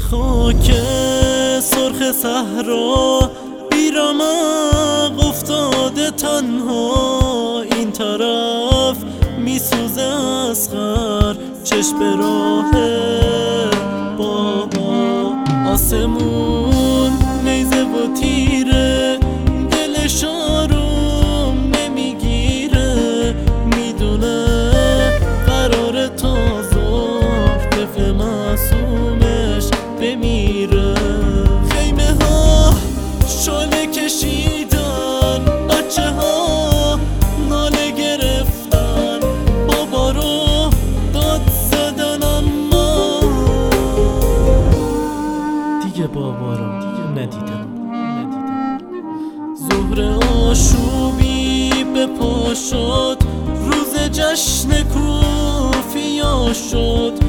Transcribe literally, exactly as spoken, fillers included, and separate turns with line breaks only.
خاک سرخ صحرا بیرمق افتاده تنها، این طرف میسوزه اصغر چشم به راه بابا. آسمون نیزه و تیره، دلش آروم نمیگیره، میدونه قرار تا ظهر طفل معصومش بمیره. خیمه ها شعله کشیدن، بچه ها ناله گرفتن، بابا رو داد زدن، اما دیگه بابا رو ندیدم. ظهر آشوبی به پا شد، روز جشن کوفیا شد،